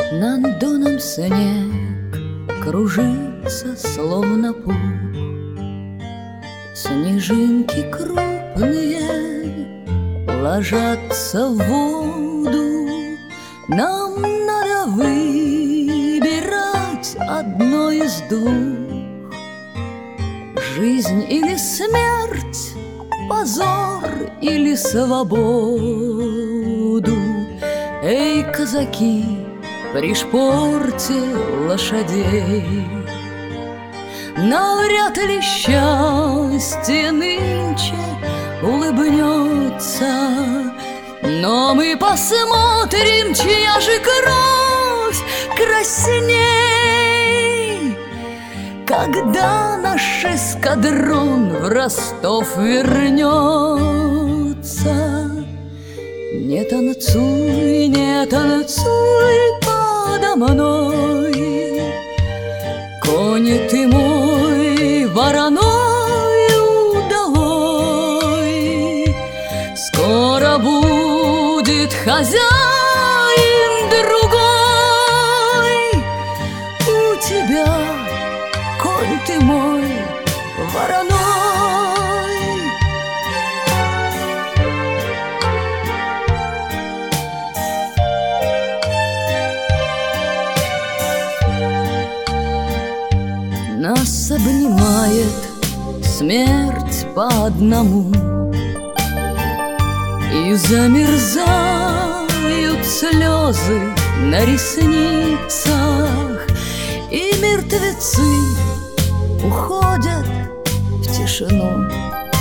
Над доном снег кружится, словно пух. Снежинки крупные ложатся в воду. Нам надо выбирать одно из двух: жизнь или смерть, позор или свободу. Эй, казаки, пришпорьте лошадей! Навряд ли счастье нынче улыбнется, но мы посмотрим, чья же кровь красней, когда наш эскадрон в Ростов вернется. Не танцуй, не танцуй подо мной, конь ты мой вороной удалой. Скоро будет хозяин другой. У тебя, конь ты мой вороной. Нас обнимает смерть по одному, и замерзают слезы на ресницах, и мертвецы уходят в тишину,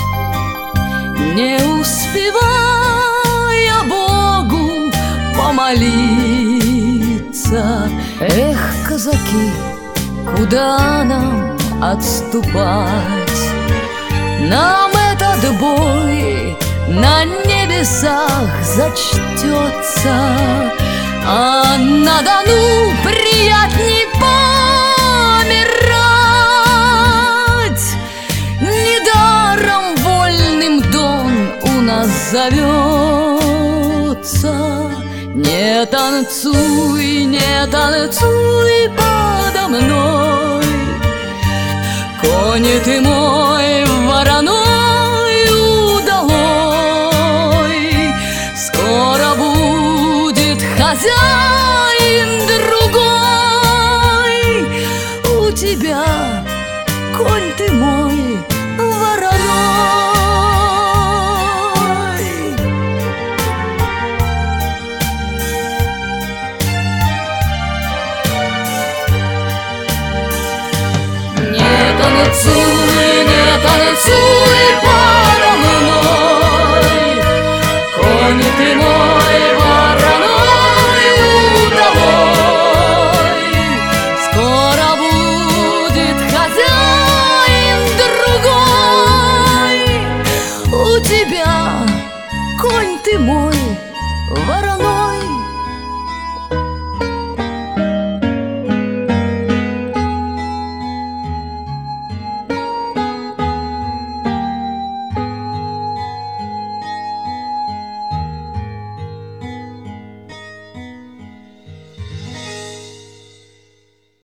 не успевая Богу помолиться. Эх, казаки, куда нам отступать? Нам этот бой на небесах зачтется, а на Дону приятней помирать. Недаром вольным Дон у нас зовется. Не танцуй, не танцуй подо мной, конь ты мой вороной удалой. Скоро будет хозяин другой. У тебя, конь ты мой вороной. Не танцуй подо мной, конь ты мой